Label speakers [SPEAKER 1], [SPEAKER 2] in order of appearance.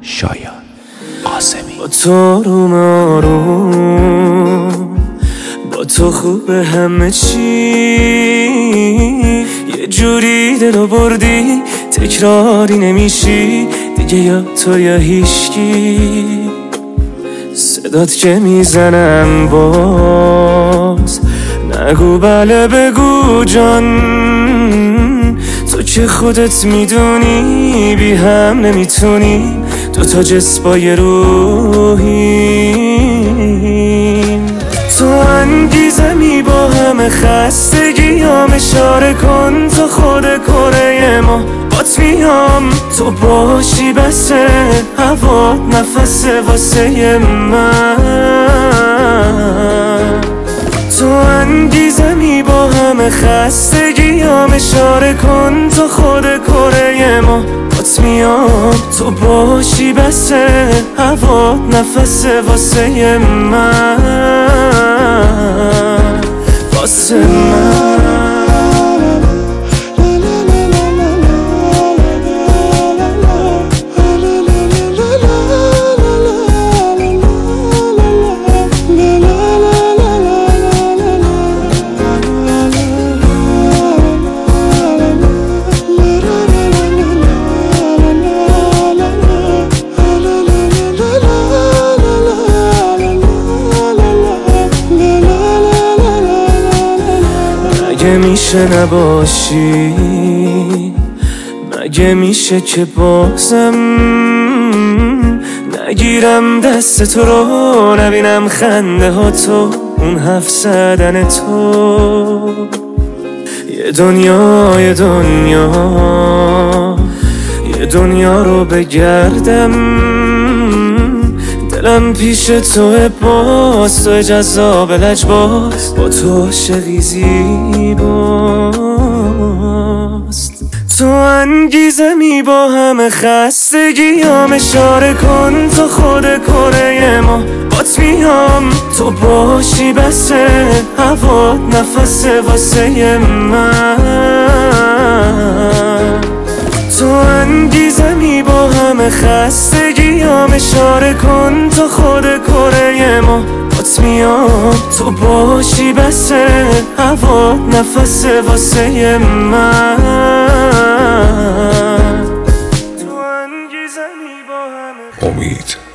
[SPEAKER 1] شایان قاسمی.
[SPEAKER 2] با تو آروم آروم، با تو خوبه همه چی، یه جوری دلو بردی تکراری نمیشی دیگه، یا تو یا هیشکی. صدات که میزنم باز نگو بله بگو جان، تو که خودت میدونی بی هم نمیتونی، دوتا جسمای روحیم. تو انگیزمی با همه خستگیام، اشاره کن تو خود کره ما بات میام، تو باشی بسه هوا نفسه واسه من. تو انگیزمی با همه خستگیام، اشاره کن تو خود کره ما بات میام، تو باشی بسه هوا نفسه واسه من، واسه من. مگه میشه نباشی، مگه میشه که بازم نگیرم دست تو رو، نبینم خنده ها تو، اون حرف زدن تو. یه دنیا یه دنیا یه دنیا رو بگردم، دلم پیش توه باز، تو جذاب لجباز، با تو عاشقی زیباست. تو انگیزمی با همه خستگیام، اشاره کن تو خود کره ما بات میام، تو باشی بسه هوا نفسه واسه من. تو انگیزمی با همه خستگیام، اشاره کن تو خود کره ما بات میام، تو باشی بسه هوا نفسه واسه من. تو انگیزمی با همه
[SPEAKER 1] امید